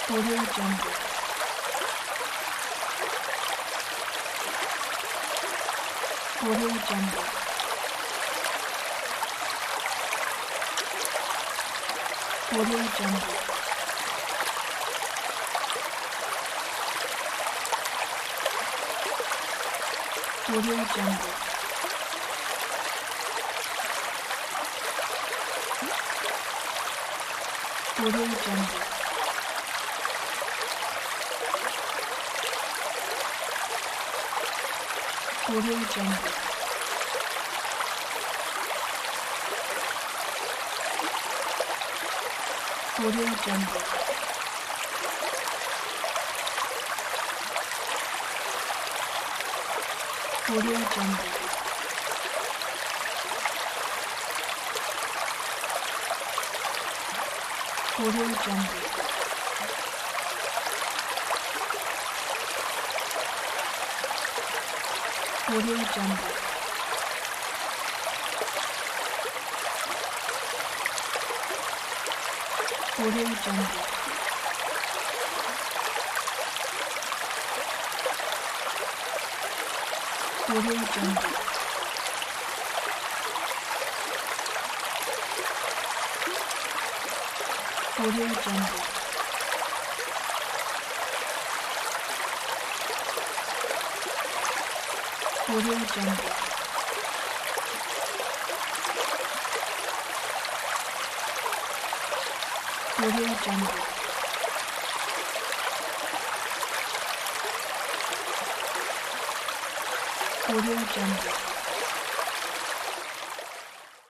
Audio Jungle. Audio Jungle. Audio Jungle. Audio Jungle. Audio Jungle. Audio Jungle. Audio Jungle. Audio Jungle. Audio Jungle. Audio Jungle. Audio Jungle. Audio Jungle. Audio Jungle. Audio Jungle. Audio Jungle. Audio Jungle.